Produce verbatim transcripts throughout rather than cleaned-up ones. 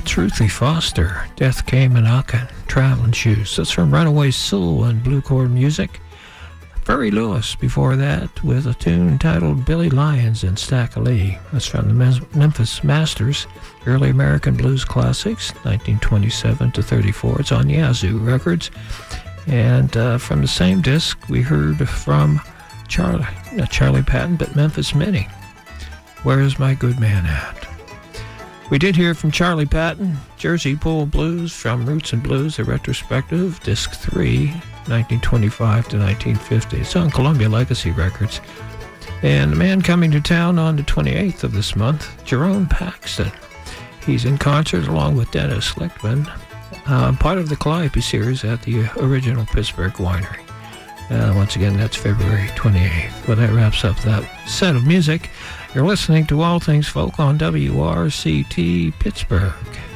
Ruthie Foster, Death Came a Knockin', Traveling Shoes. That's from Runaway Soul and Blue Chord Music. Furry Lewis before that with a tune titled Billy Lyons and Stackalee. That's from the Memphis Masters, Early American Blues Classics, nineteen twenty-seven to thirty-four. It's on Yazoo Records. And uh, from the same disc, we heard from Charlie, not Charlie Patton, but Memphis Minnie. Where's My Good Man At? We did hear from Charlie Patton, Jersey Pool Blues from Roots and Blues, a retrospective, disc three, nineteen twenty-five to nineteen fifty. It's on Columbia Legacy Records. And the man coming to town on the twenty-eighth of this month, Jerome Paxton. He's in concert along with Dennis Lichtman, uh, part of the Calliope series at the original Pittsburgh Winery. Uh, once again, that's February twenty-eighth. Well, that wraps up that set of music. You're listening to All Things Folk on W R C T Pittsburgh.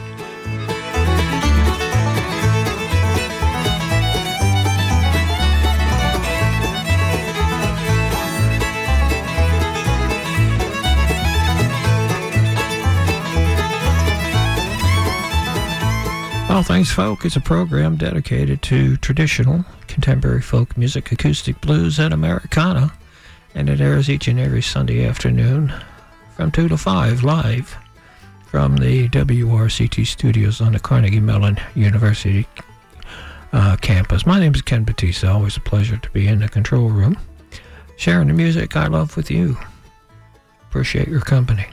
All Things Folk is a program dedicated to traditional, contemporary folk music, acoustic blues, and Americana, and it airs each and every Sunday afternoon from two to five live from the W R C T studios on the Carnegie Mellon University uh, campus. My name is Ken Batista. Always a pleasure to be in the control room, sharing the music I love with you. Appreciate your company.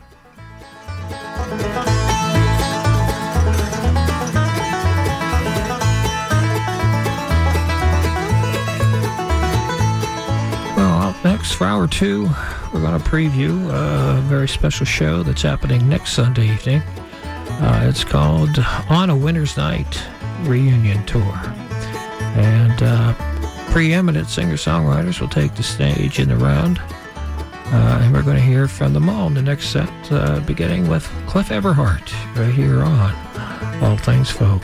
Next, for hour two, we're going to preview a very special show that's happening next Sunday evening. Uh, it's called On a Winter's Night Reunion Tour. And uh, preeminent singer-songwriters will take the stage in the round. Uh, and we're going to hear from them all in the next set, uh, beginning with Cliff Everhart, right here on All Things Folk.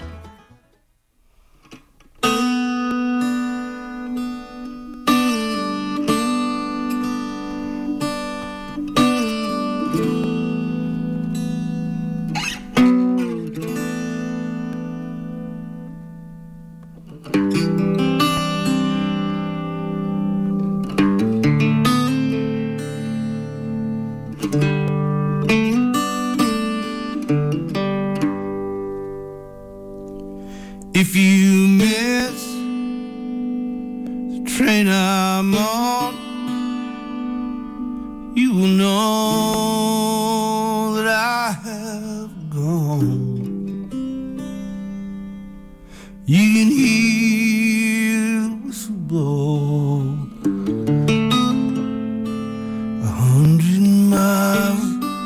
If you miss the train I'm on, you will know that I have gone. You can hear the whistle blow a hundred miles.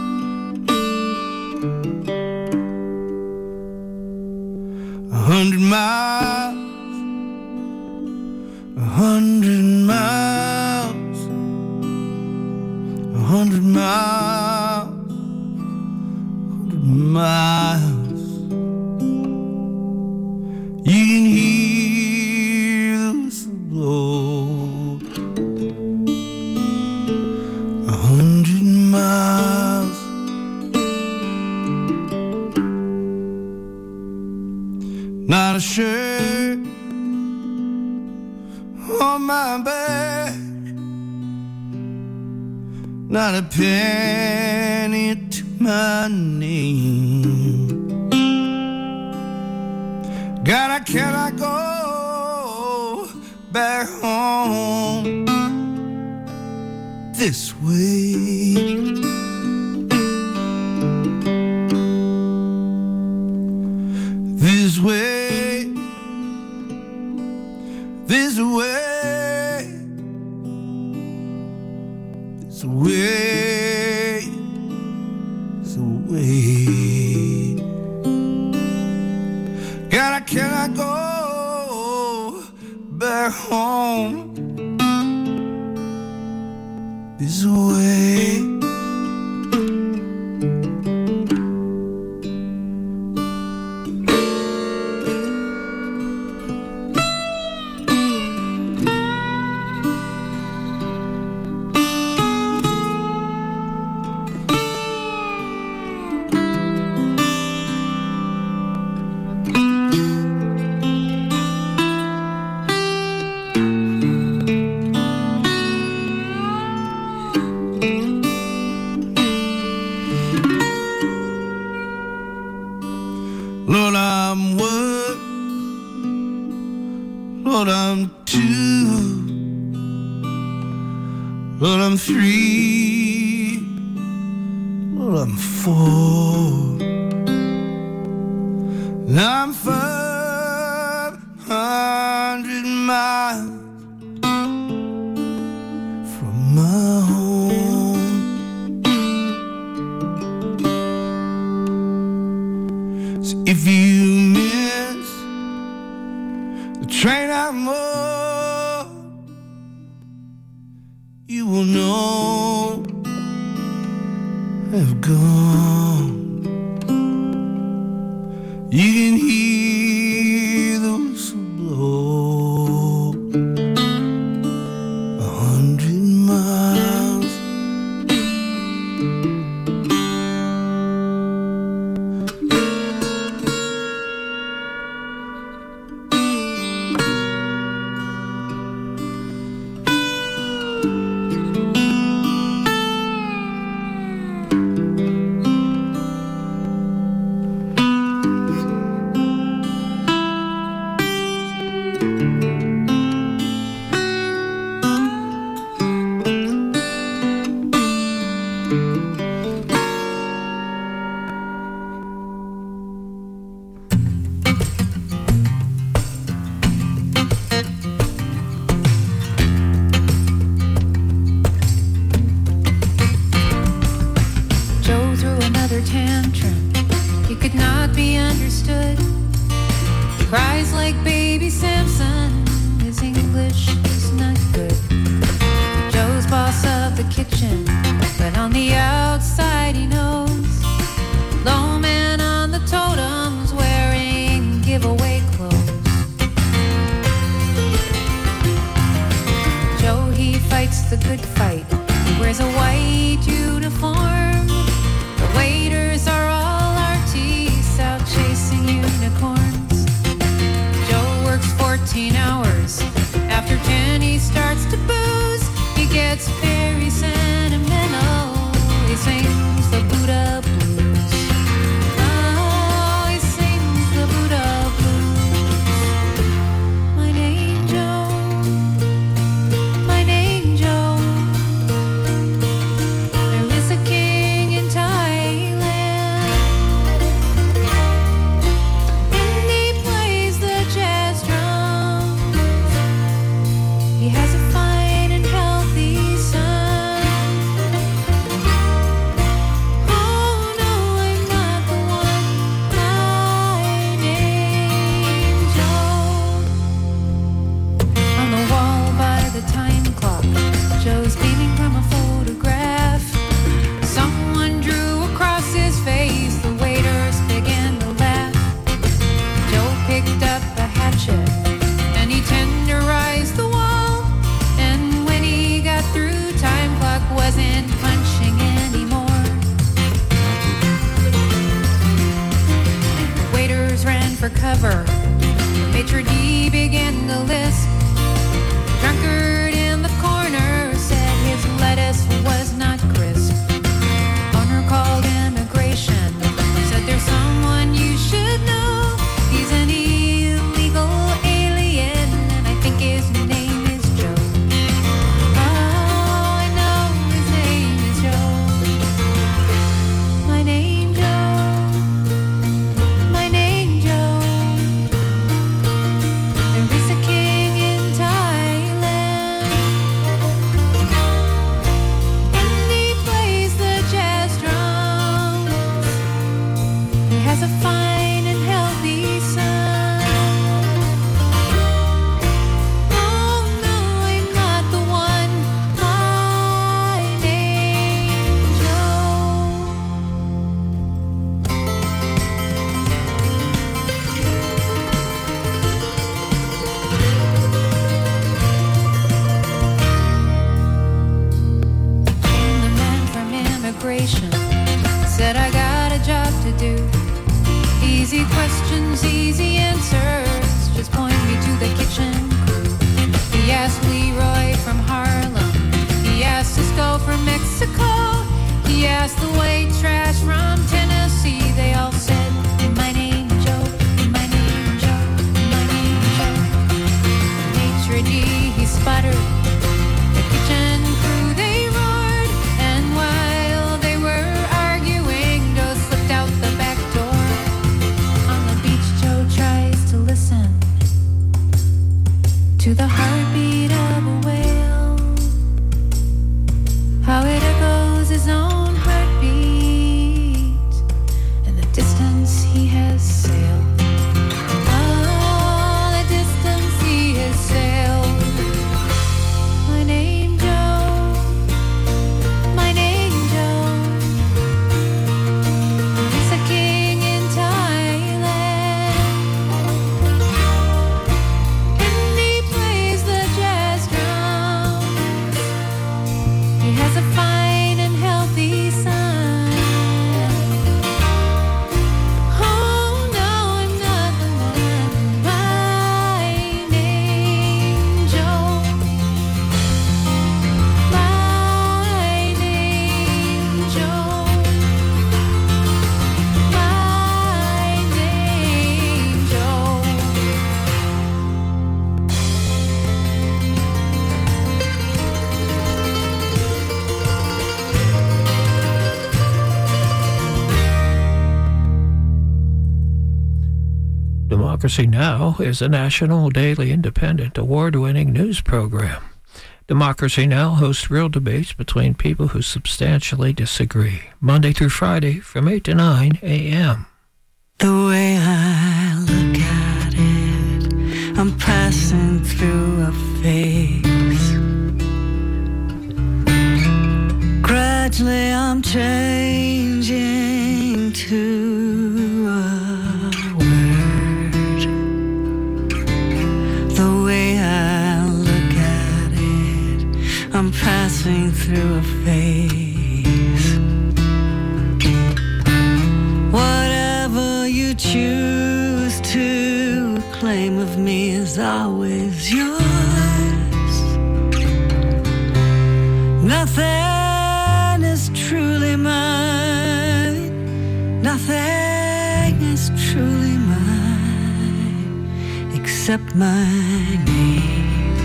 A hundred miles, a hundred miles, a hundred miles, a hundred miles. You can hear the whistle blow a hundred miles. Not a shirt on my back, not a penny to my name. God, I cannot go back home this way. This way, this way, this way, this way. God, I cannot go back home this way. Lord, I'm three. Lord, I'm four. Now I'm five hundred miles from my home. So if you miss the train I'm on, you will know I've gone. You can hear the whistle blow a hundred miles. He has a fine and healthy son. Democracy Now! Is a national, daily, independent, award-winning news program. Democracy Now! Hosts real debates between people who substantially disagree, Monday through Friday from eight to nine a.m. The way I look at it, I'm passing through a phase. Gradually I'm changing to a word. The way I look at it, I'm passing through a phase. Whatever you choose to claim of me is always yours. Nothing is truly mine. Nothing is truly mine except my name.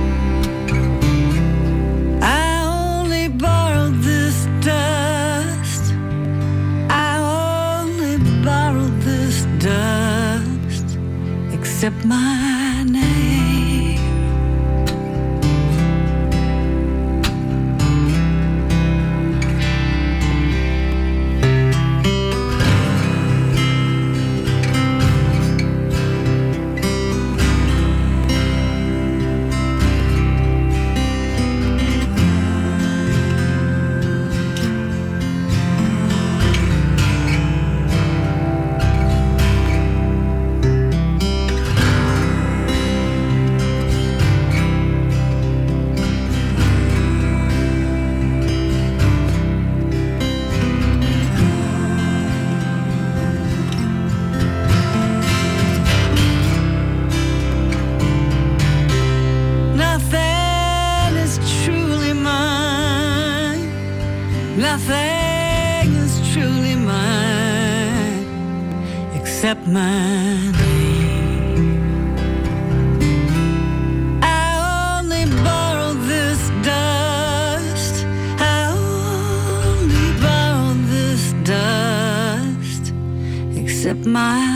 I only borrowed this dust. I only borrowed this dust except my name. Nothing is truly mine except my name. I only borrowed this dust. I only borrowed this dust except my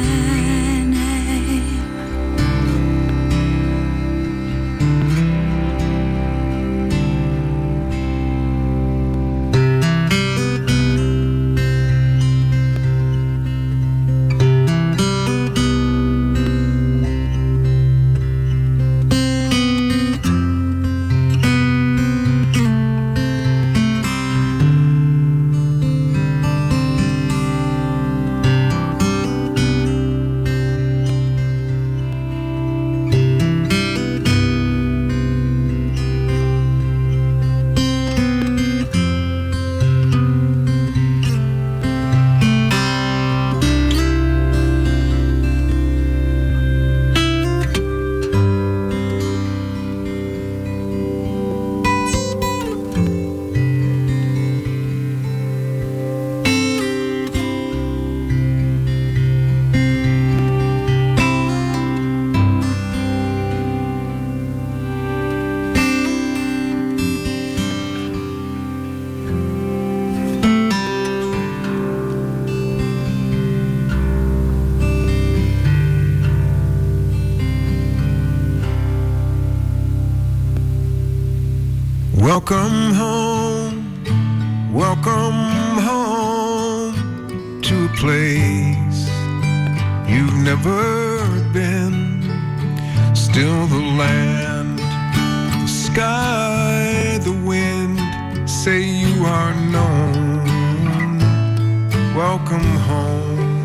Welcome home, welcome home to a place you've never been. Still the land, the sky, the wind say you are known. Welcome home.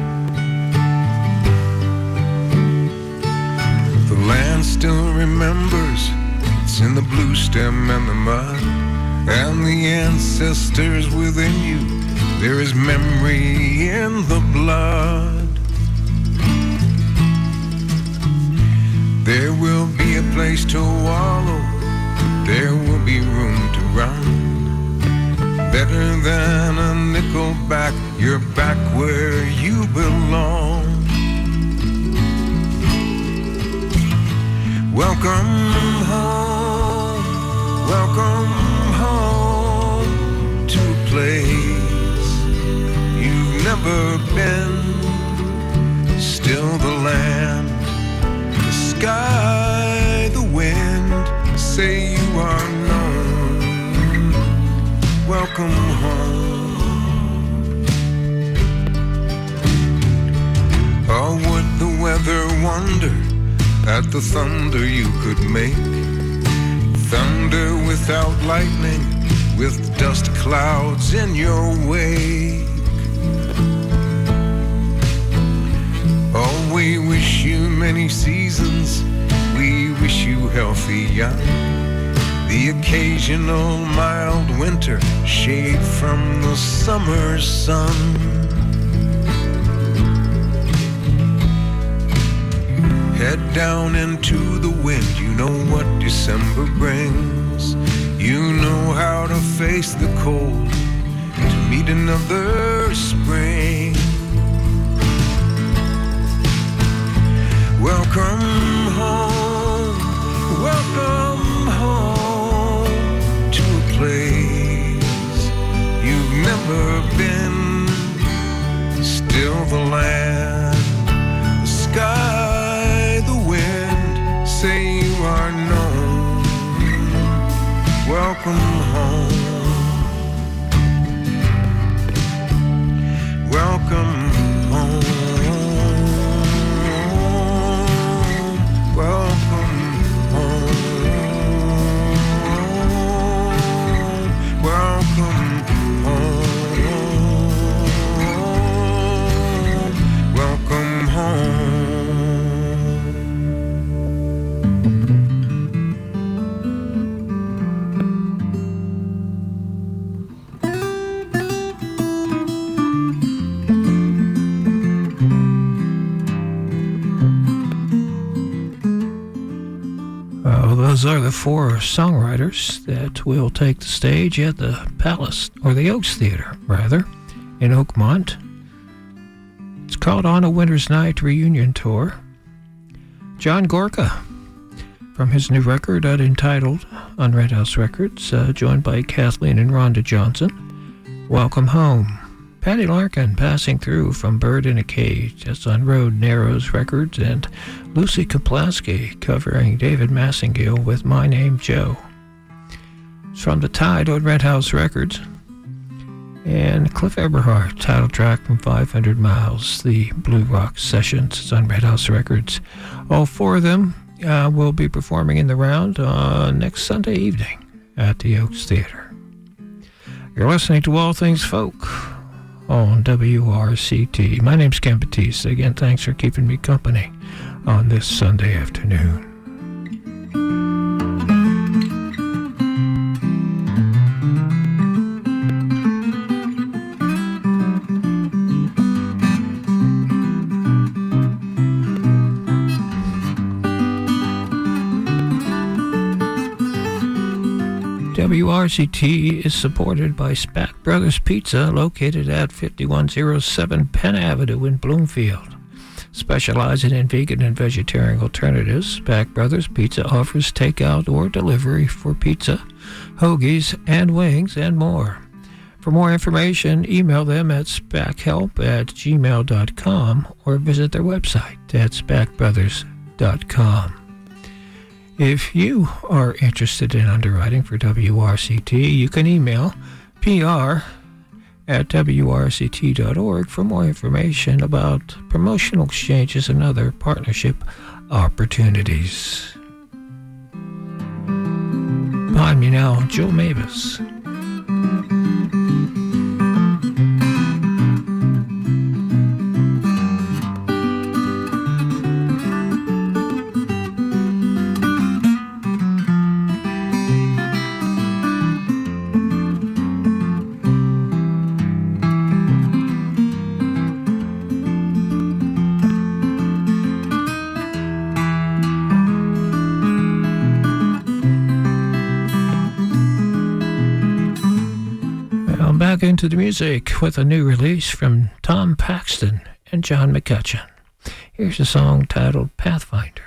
The land still remembers. It's in the blue stem and the mud, and the ancestors within you. There is memory in the blood. There will be a place to wallow. There will be room to run. Better than a nickel back. You're back where you belong. Welcome home, welcome home to a place you've never been. still the land, the sky, the wind, say you are known. Welcome home. Or would the weather wonder at the thunder you could make? Thunder without lightning, with dust clouds in your wake. Oh, we wish you many seasons, we wish you healthy young. The occasional mild winter, shade from the summer sun. Head down into the wind, you know what December brings. You know how to face the cold, to meet another spring. Welcome home, welcome home to a place you've never been. Still the land, the sky, the wind, say you are known. Welcome home. Welcome home. Welcome home. Welcome home. Welcome home. Those are the four songwriters that will take the stage at the Palace, or the Oaks Theater, rather, in Oakmont. It's called On a Winter's Night Reunion Tour. John Gorka, from his new record uh, entitled on Red House Records, uh, joined by Kathleen and Rhonda Johnson. Welcome Home. Patty Larkin, Passing Through, from Bird in a Cage, that's on Road Narrows Records, and Lucy Kaplaski covering David Massengill with My Name Joe. It's from The Tide on Red House Records. And Cliff Eberhardt, title track from five hundred miles, the Blue Rock Sessions. It's on Red House Records. All four of them uh, will be performing in the round uh, next Sunday evening at the Oaks Theater. You're listening to All Things Folk on W R C T. My name's Ken Batiste. Again, thanks for keeping me company on this Sunday afternoon. W R C T is supported by Spack Brothers Pizza, located at fifty-one oh seven Penn Avenue in Bloomfield. Specializing in vegan and vegetarian alternatives, Spack Brothers Pizza offers takeout or delivery for pizza, hoagies, and wings, and more. For more information, email them at spackhelp at gmail dot com or visit their website at spack brothers dot com. If you are interested in underwriting for W R C T, you can email P R at W R C T dot org for more information about promotional exchanges and other partnership opportunities. Behind me now, Joe Mavis. Back into the music with a new release from Tom Paxton and John McCutcheon. Here's a song titled Pathfinder.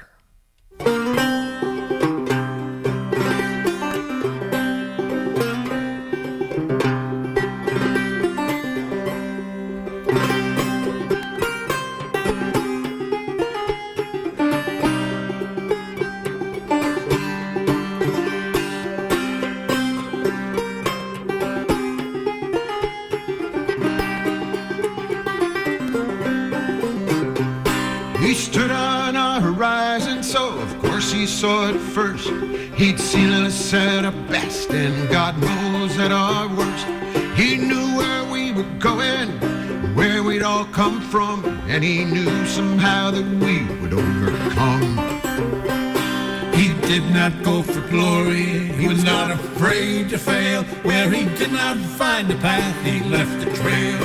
saw it first, he'd seen us at our best, and God knows at our worst. He knew where we were going, where we'd all come from, and he knew somehow that we would overcome. He did not go for glory, he was not afraid to fail. Where he did not find the path, he left a trail.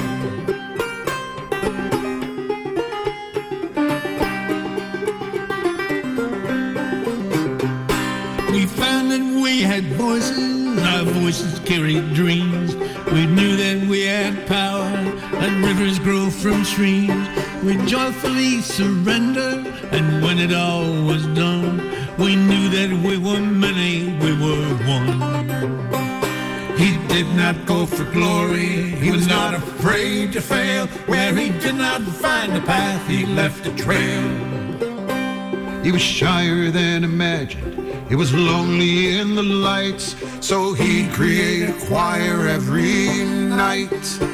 We found that we had voices, our voices carried dreams. We knew that we had power, and rivers grow from streams. We joyfully surrendered, and when it all was done, we knew that we were many, we were one. He did not go for glory, he was not afraid to fail. Where he did not find the path, he left a trail. He was shyer than imagined, he was lonely in the lights, so he'd create a choir every night.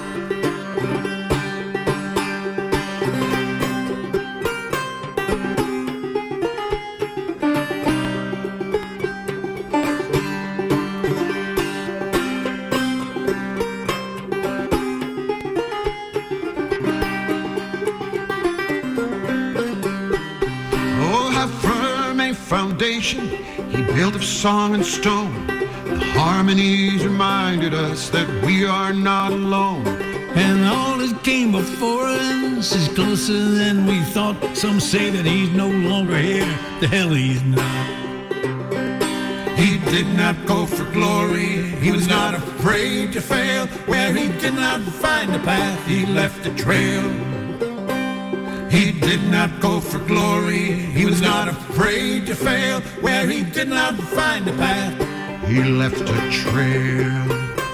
He built of song and stone. The harmonies reminded us that we are not alone. And all that came before us is closer than we thought. Some say that he's no longer here, the hell he's not. He did not go for glory, he was not afraid to fail. Where he did not find the path, he left a trail. He did not go for glory, he was not afraid to fail. Where he did not find the path, he left a trail.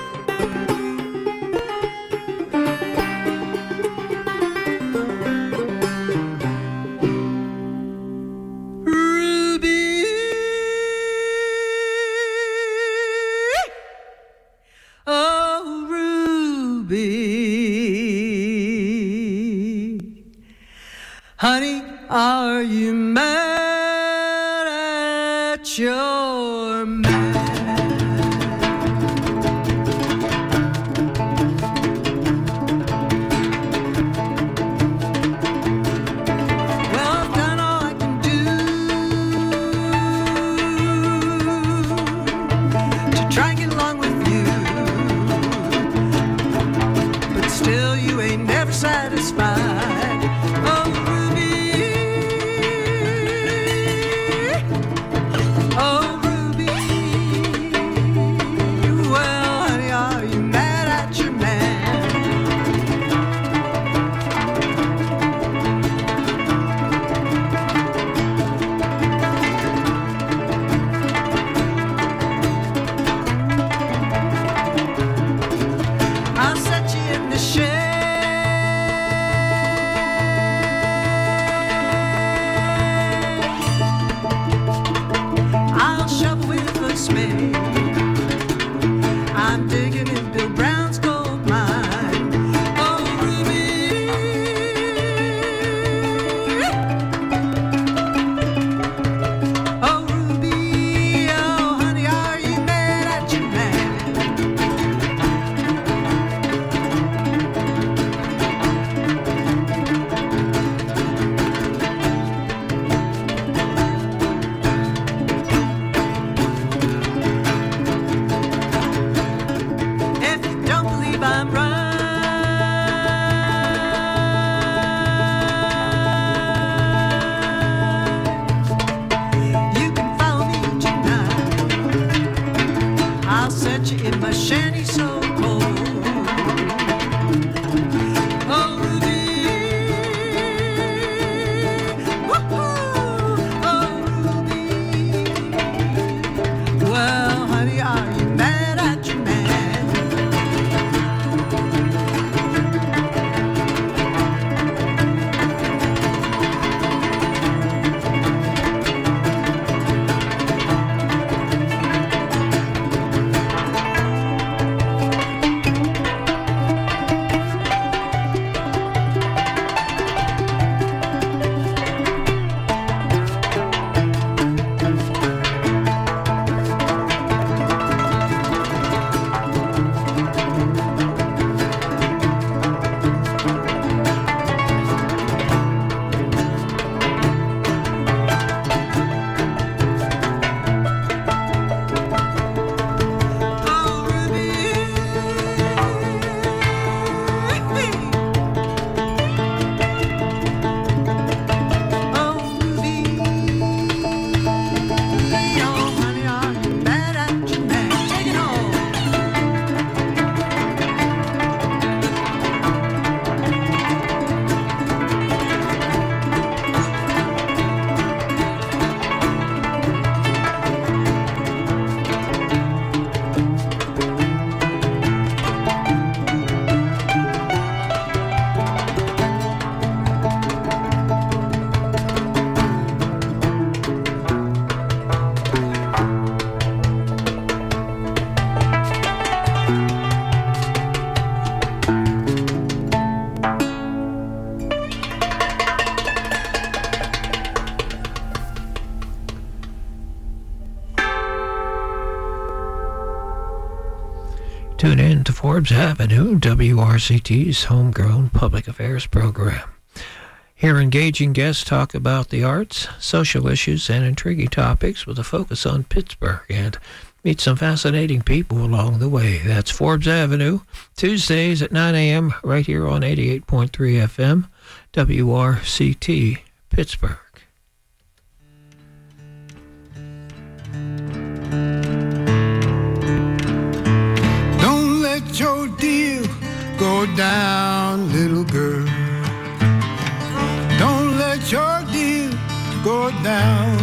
Honey, are you mad at your man? Well, I've done all I can do to try and get along with you, but still you ain't never satisfied. I'm digging in Bill Brown's gold mine. Oh, Ruby. Oh, Ruby. Oh, honey, are you mad at your man? I'm right. You can follow me tonight. I'll set you in my shanty so cold. Oh, Ruby. Woo-hoo. Oh, Ruby. Well, honey, are you mad at your man? Tune in to Forbes Avenue, W R C T's homegrown public affairs program. Hear engaging guests talk about the arts, social issues, and intriguing topics with a focus on Pittsburgh, and meet some fascinating people along the way. That's Forbes Avenue, Tuesdays at nine a.m. right here on eighty-eight point three F M, W R C T, Pittsburgh. Don't let your deal go down, little girl. Don't let your deal go down.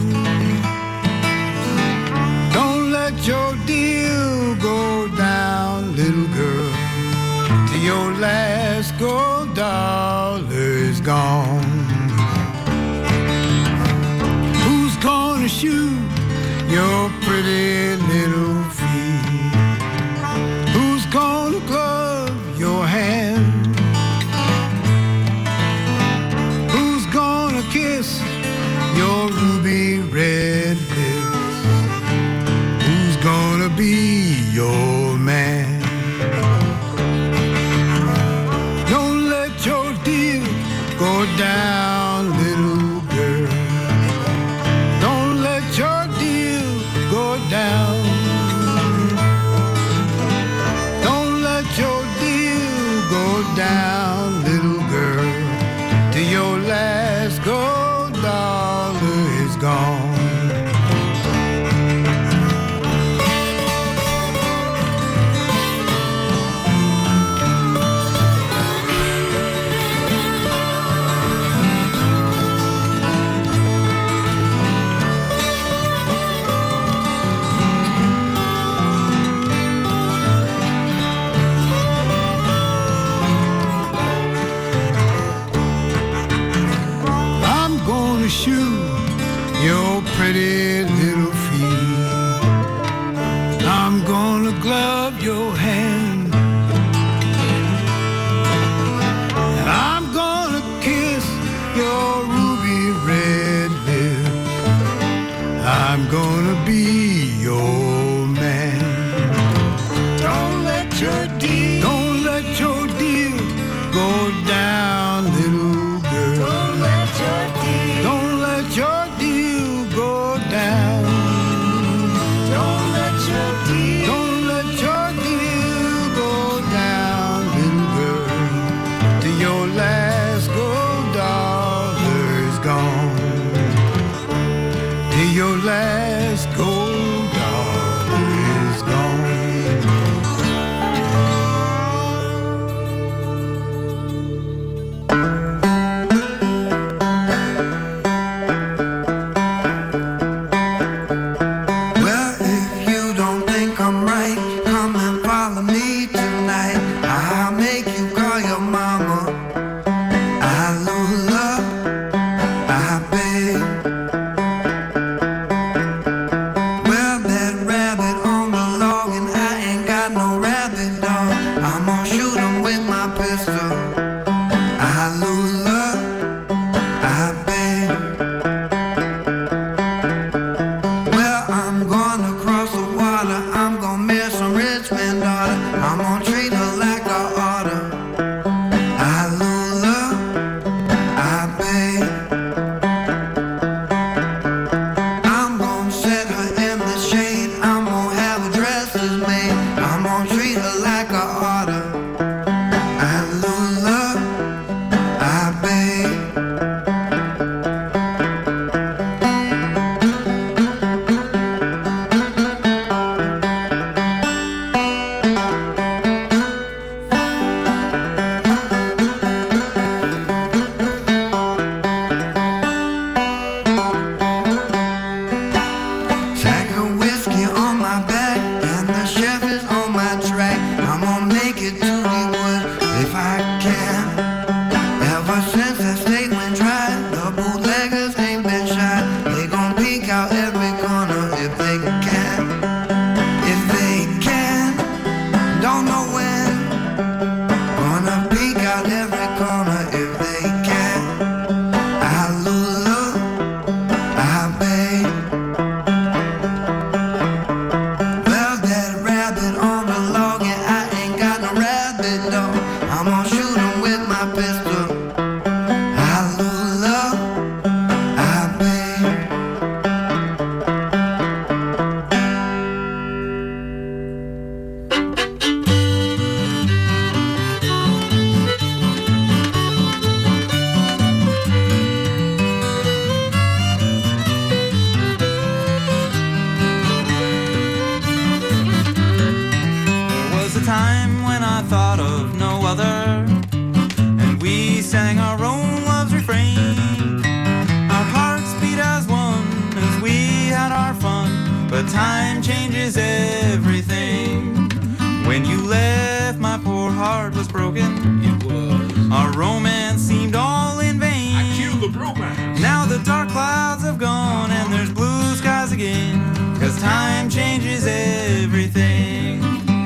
Don't let your deal go down, little girl, till your last gold dollar is gone. Who's gonna shoot your pretty little feet? Who's gonna glove your hand? Who's gonna kiss your ruby red lips? Who's gonna be your man? Don't let your deal go down, little girl. Don't let your deal go down. Don't let your deal go down, little girl, till your last gold dollar is gone. Shoe your pretty little feet. I'm gonna glove your hand, and I'm gonna kiss your ruby red lips. I'm gonna be your man. Don't let your deal, don't let your deal go down, little girl. Don't let your deal, don't let your deal go down. Don't let your deal, don't let your deal go down, little girl, till your last gold dollar is gone. Till your last gold dollar is gone. Sack of whiskey on my back, and the chef is on my track. time when I thought of no other, and we sang our own love's refrain. Our hearts beat as one as we had our fun, but time changes everything. When you left, my poor heart was broken. It was. Our romance seemed all in vain. I killed the romance. Now the dark clouds have gone and there's blue skies again, 'cause time changes everything.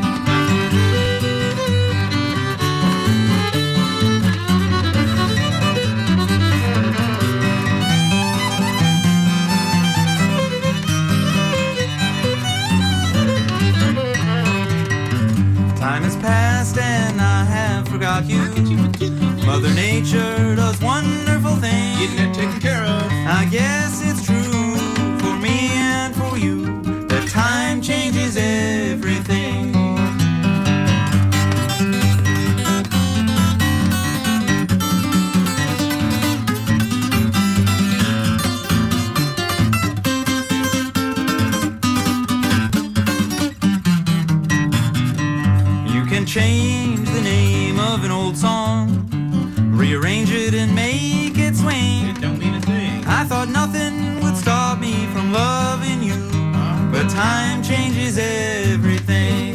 Time has passed and I have forgot you. How could you forget me? Mother Nature does wonderful things. Getting that taken care of. I guess it's true for me and for you that time changes everything. You can change the name of an old song, rearrange it and make it swing. It don't mean a thing. I thought nothing would stop me from loving you, but time changes everything.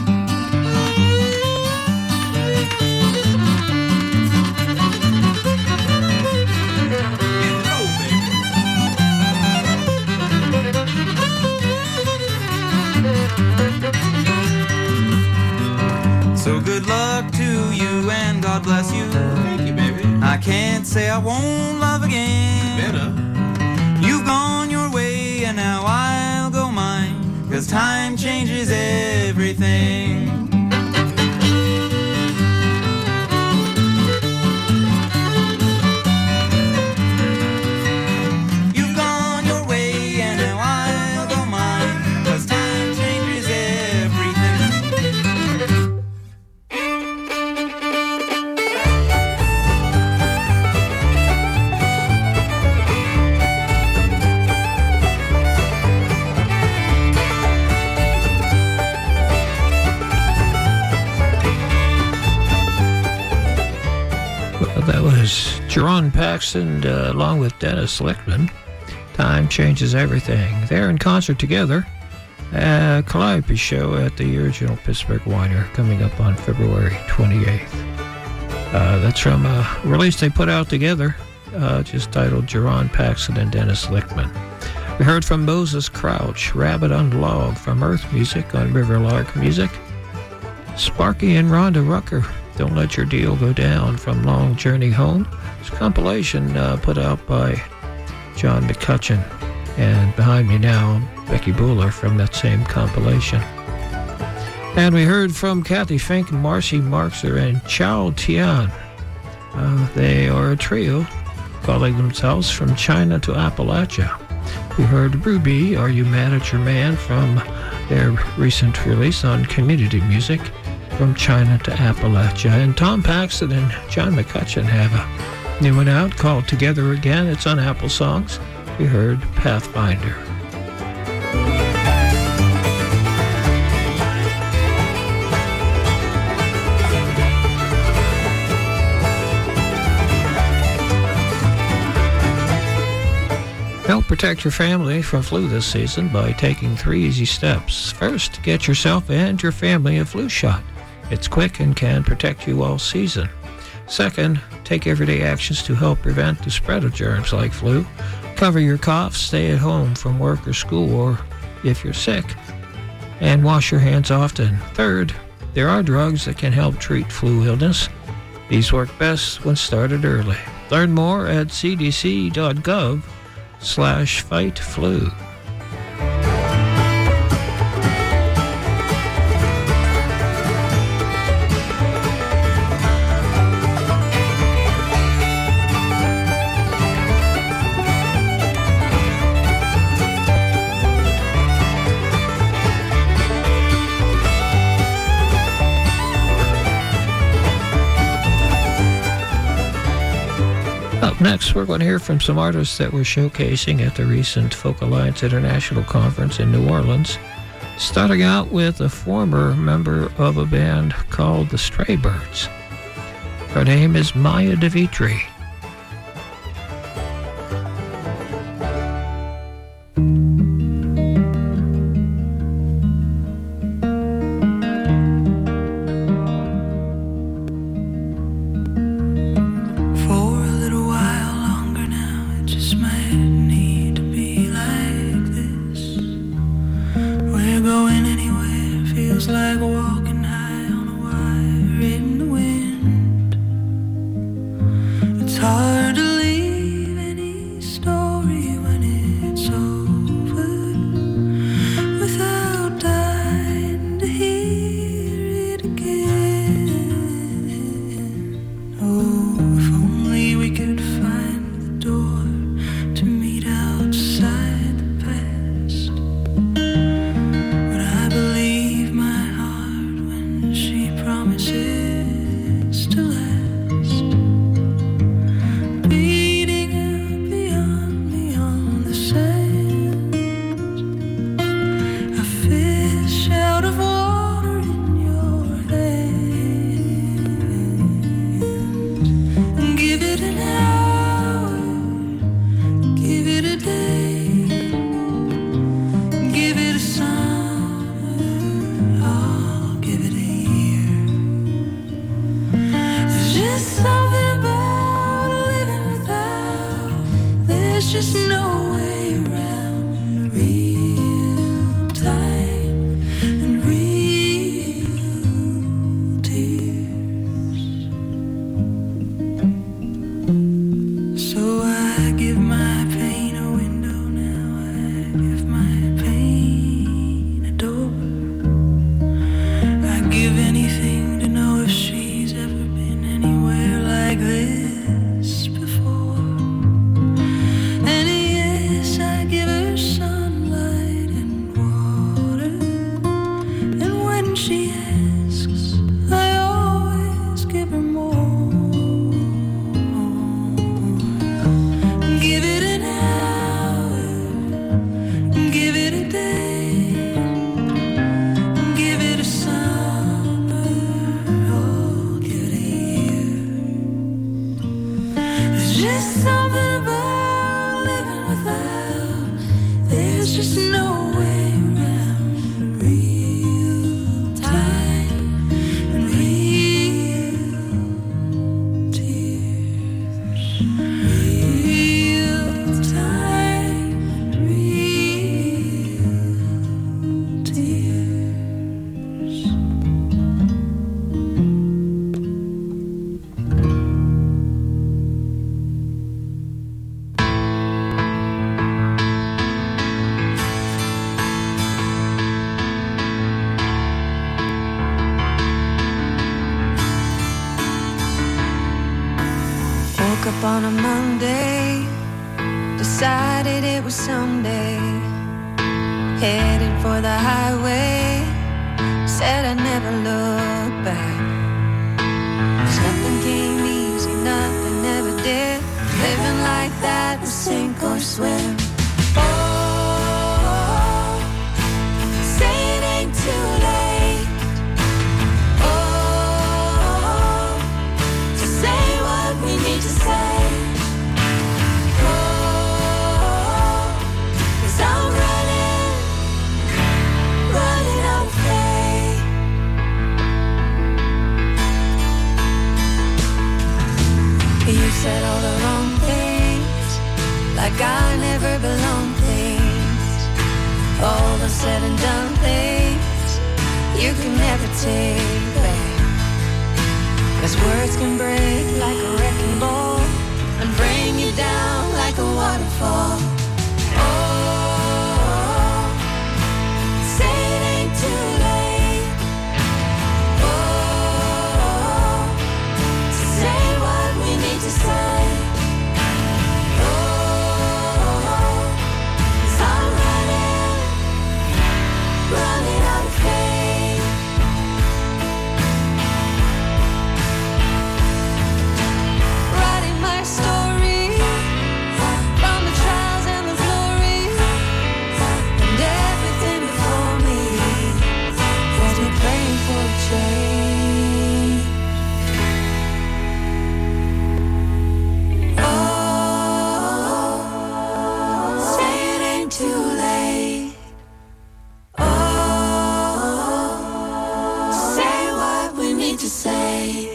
Get low, baby. So good luck to you and God bless you. Thank you, baby. I can't say I won't love again. Better. You've gone your way and now I'll go mine, 'cause time changes everything. You've gone your way and now I'll go mine, 'cause time changes everything. That was Jerron Paxton uh, along with Dennis Lichtman. Time Changes Everything. They're in concert together at Calliope Show at the original Pittsburgh Whiner coming up on February twenty-eighth. Uh, that's from a release they put out together, uh, just titled Jerron Paxton and Dennis Lichtman. We heard from Moses Crouch, Rabbit on Log from Earth Music on Riverlark Music. Sparky and Rhonda Rucker, Don't Let Your Deal Go Down from Long Journey Home. It's a compilation uh, put out by John McCutcheon. And behind me now, Becky Buller from that same compilation. And we heard from Kathy Fink, Marcy Marxer, and Chao Tian. Uh, they are a trio calling themselves From China to Appalachia. We heard Ruby, Are You Mad at Your Man, from their recent release on Community Music, From China to Appalachia. And Tom Paxton and John McCutcheon have a new one out called Together Again. It's on Apple Songs. We heard Pathfinder. Help protect your family from flu this season by taking three easy steps. First, get yourself and your family a flu shot. It's quick and can protect you all season. Second, take everyday actions to help prevent the spread of germs like flu. Cover your cough, stay at home from work or school, or if you're sick, and wash your hands often. Third, there are drugs that can help treat flu illness. These work best when started early. Learn more at c d c dot gov slash fight flu. Up next, we're going to hear from some artists that were showcasing at the recent Folk Alliance International Conference in New Orleans. Starting out with a former member of a band called the Stray Birds. Her name is Maya DeVitri. On a Monday, decided it was Sunday, headed for the highway, said I'd never look back. 'Cause nothing came easy, nothing ever did. Living like that was sink or swim. Oh, say it ain't too late. Oh, to say what we need to say. You said all the wrong things, like I never belonged things. All the said and done things you can never take back. 'Cause words can break like a wrecking ball and bring you down like a waterfall. Oh, say it ain't too late. Oh, to say what we need to say. Oh, 'cause I'm running, running out of faith. Writing my story from the trials need to say.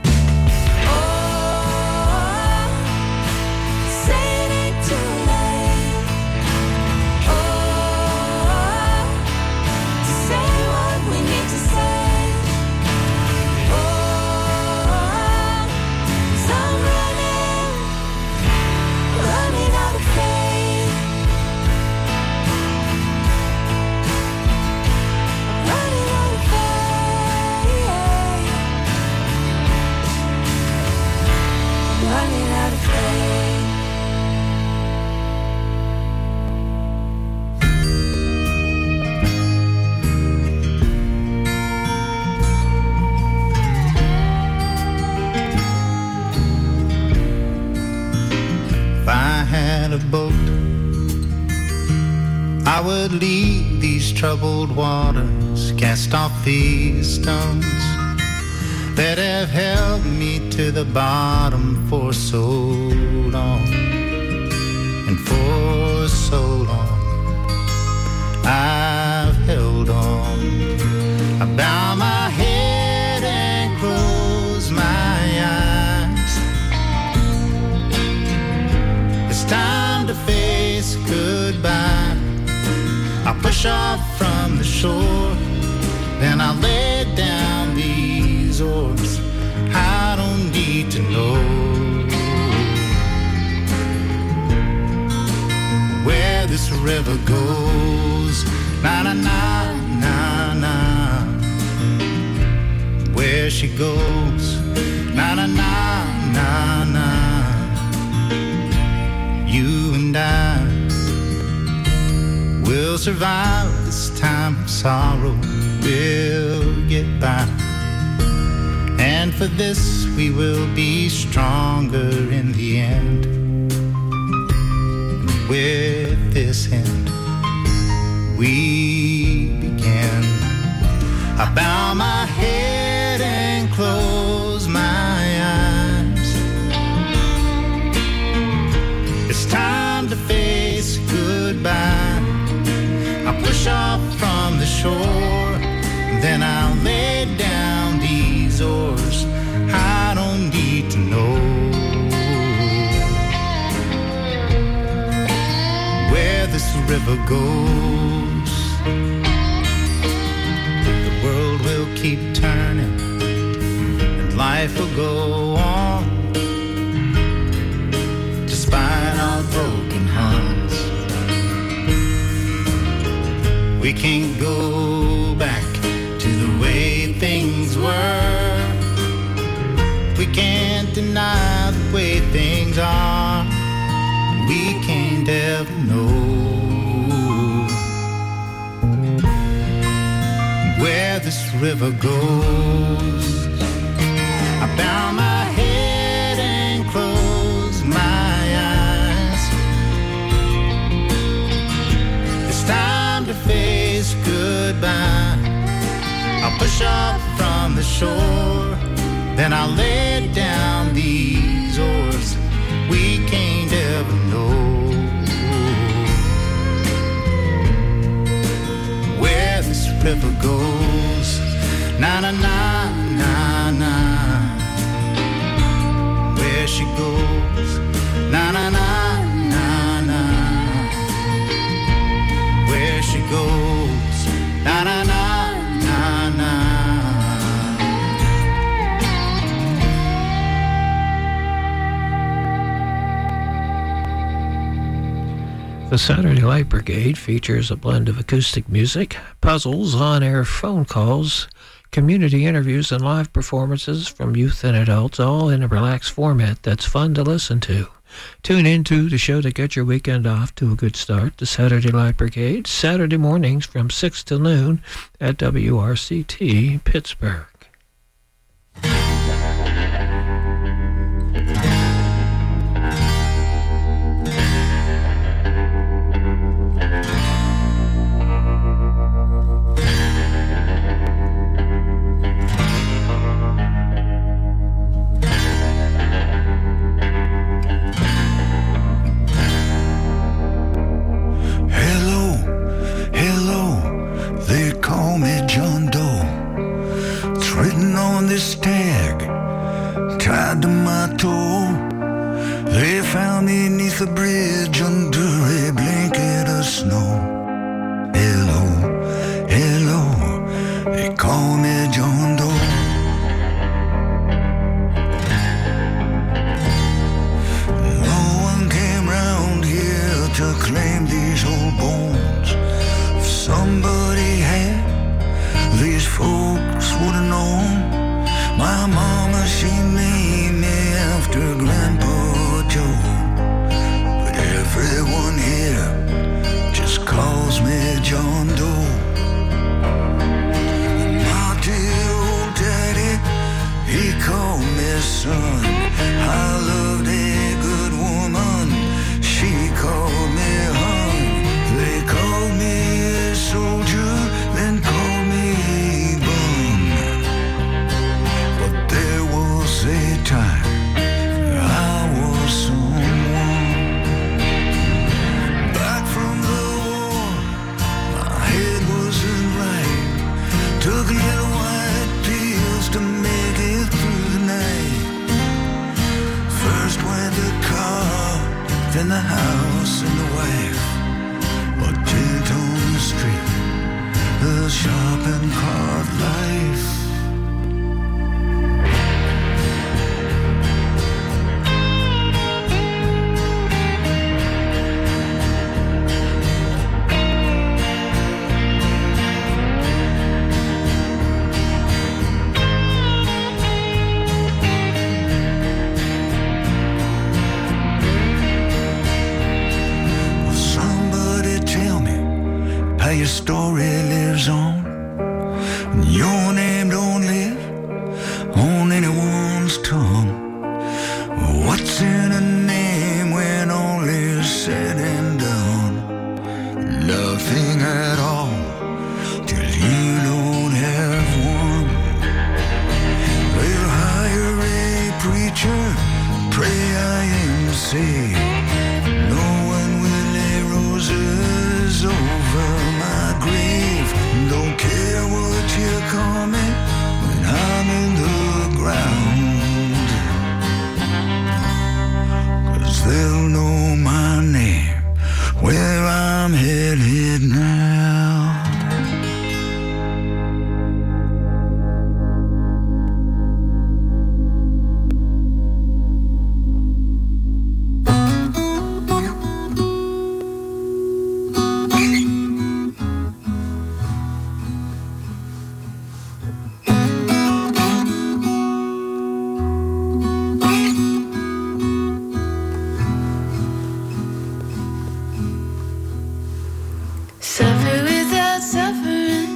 I would leave these troubled waters, cast off these stones that have held me to the bottom for so long. And for so long I've held on. I bow my head and close my eyes. It's time to face goodbye. I push off from the shore, then I lay down these oars. I don't need to know where this river goes. Na na na na na. Where she goes. Na na na na na. You and I we'll survive this time of sorrow. We'll get by. And for this we will be stronger in the end. And with this end we begin. I bow my head and close my eyes. It's time to face goodbye. I push off from the shore, then I'll lay down these oars. I don't need to know where this river goes. The world will keep turning and life will go on, despite our broken hearts. We can't go back to the way things were. We can't deny the way things are. We can't ever know where this river goes. I bow my head and close my eyes. It's time to face goodbye. I'll push off from the shore, then I'll lay down these oars. We can't ever know where this river goes. Na na na na na. Where she goes. Na na na na na. Where she goes. Na na na na na. The Saturday Light Brigade features a blend of acoustic music, puzzles, on-air phone calls, community interviews, and live performances from youth and adults, all in a relaxed format that's fun to listen to. Tune into the show to get your weekend off to a good start. The Saturday Light Brigade, Saturday mornings from six till noon at W R C T Pittsburgh. They call me John Doe. written on this tag, tied to my toe. They found me beneath a bridge under a blanket of snow. Hello, hello, they call me John Doe. No one came round here to claim these old bones. If somebody had, these folks would have known. My mama, she named me after Grandpa Joe. But everyone here just calls me John Doe. My dear old daddy, he called me son. I loved a good woman, she called me hon. They called me a soldier, then called me bum. But there was a time I was someone. Back from the war, my head wasn't right. Took little white pills to make it through the night. First went the car, then the house and the wife. A tent on the street, the shopping cart life. Your story lives on, and your name don't live on anyone's tongue. What's in a name when all is said and done? Nothing at all till you don't have one. They'll hire a preacher, pray I am saved. No one will lay roses over my grave. Don't care what you call me when I'm in the ground, 'cause they'll know my name where I'm headed now. Suffer without suffering,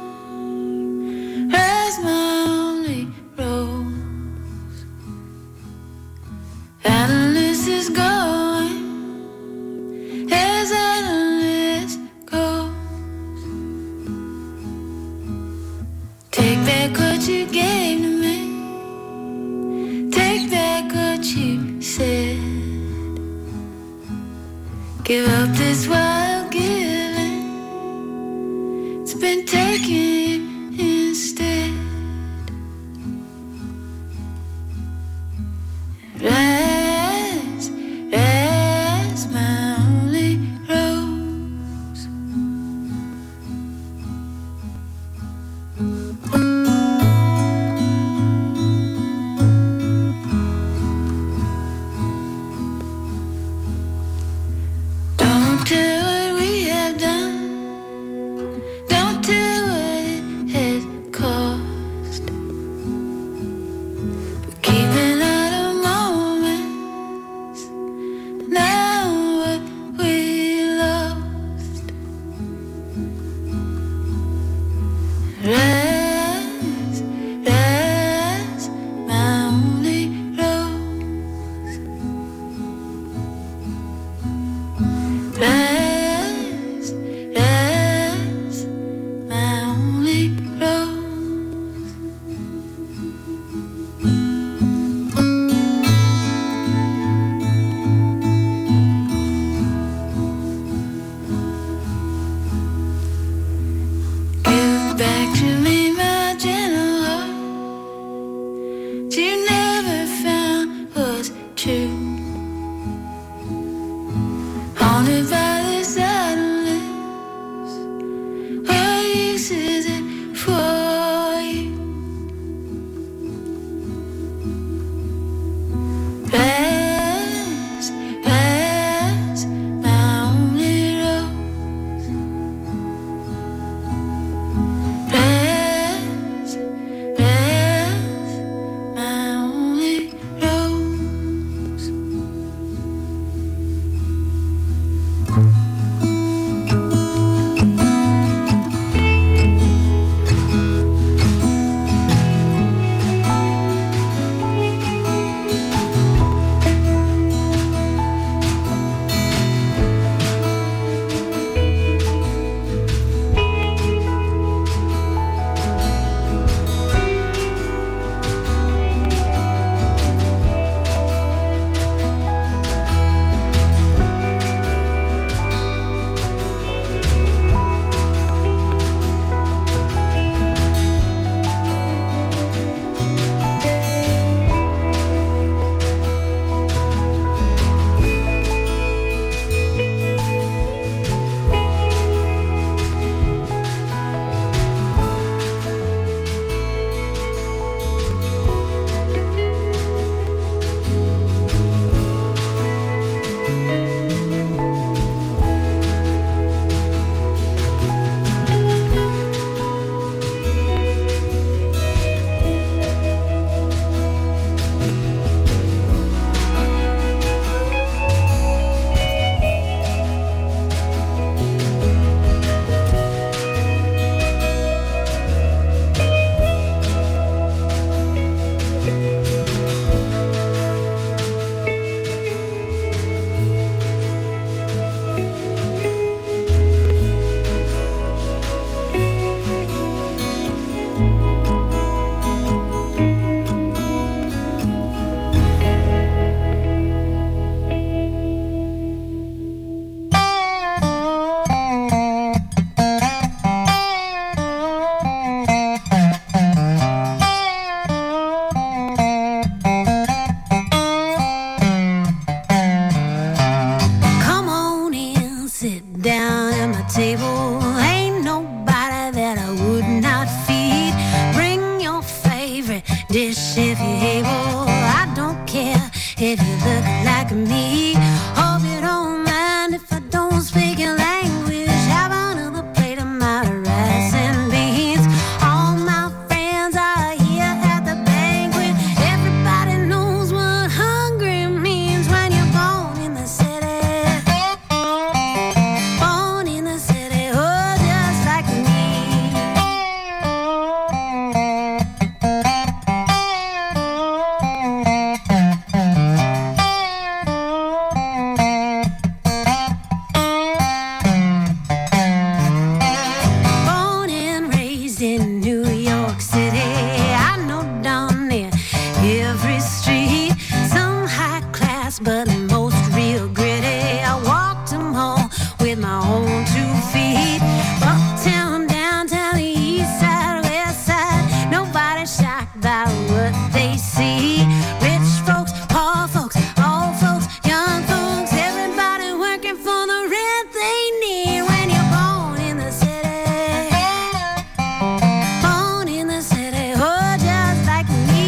rise my only rose. Analyst is going as analyst goes. Take back what you gave to me, take back what you said. Give up this wild giving, it's been taken instead. Rise, rise, my only rose. Don't tell dish if you're able. I don't care if you look like me. Hope you don't mind if I don't speak your language. Have another plate of my rice and beans. All my friends are here at the banquet. Everybody knows what hungry means when you're born in the city. Born in the city, oh, just like me. Born and raised in New York City, I know down near every street. Some high class, but most real gritty. I walked them all with my own two feet. Uptown, downtown, the east side, west side. Nobody shocked by what they see. Rich folks, poor folks, old folks, young folks. Everybody working for the rent they need. When you're born in the city, born in the city, oh, just like me.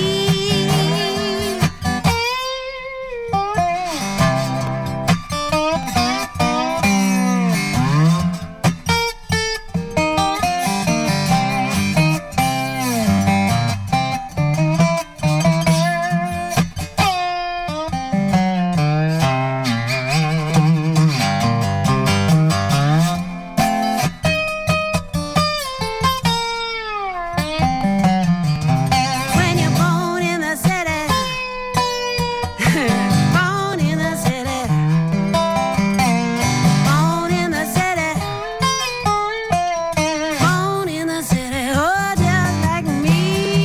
When you're born in the city, born in the city, born in the city, born in the city, oh, just like me.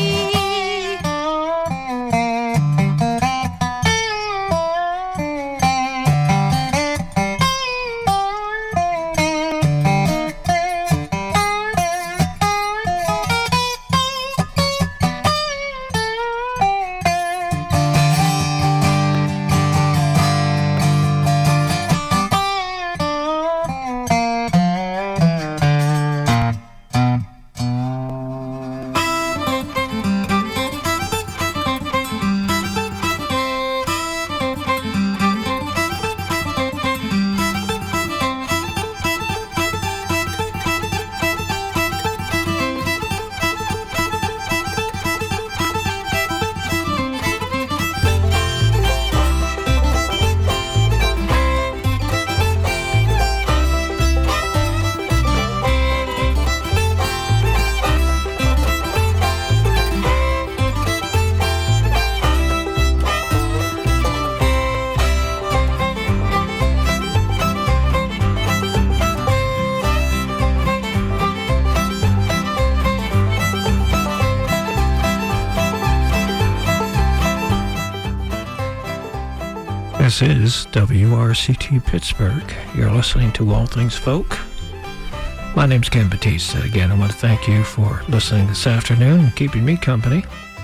This is W R C T Pittsburgh. You're listening to All Things Folk. My name's Ken Batista. Again, I want to thank you for listening this afternoon and keeping me company.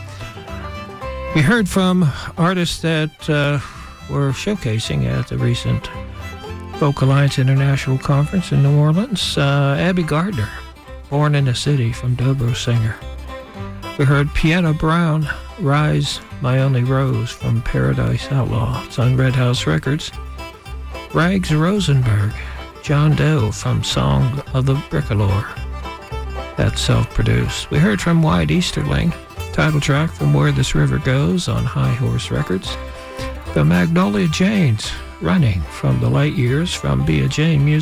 We heard from artists that uh, were showcasing at the recent Folk Alliance International Conference in New Orleans. Uh, Abby Gardner, Born in the City from Dobro Singer. We heard Piano Brown, Rise, My Only Rose from Paradise Outlaw. It's on Red House Records. Rags Rosenberg, John Doe from Song of the Bricoleur. That's self-produced. We heard from Wyatt Easterling, title track from Where This River Goes on High Horse Records. The Magnolia Janes, Running from the Light Years from Bea Jane Music.